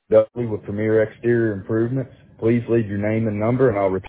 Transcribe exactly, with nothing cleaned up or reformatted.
Dudley with Premier Exterior Improvements. Please leave your name and number, and I'll return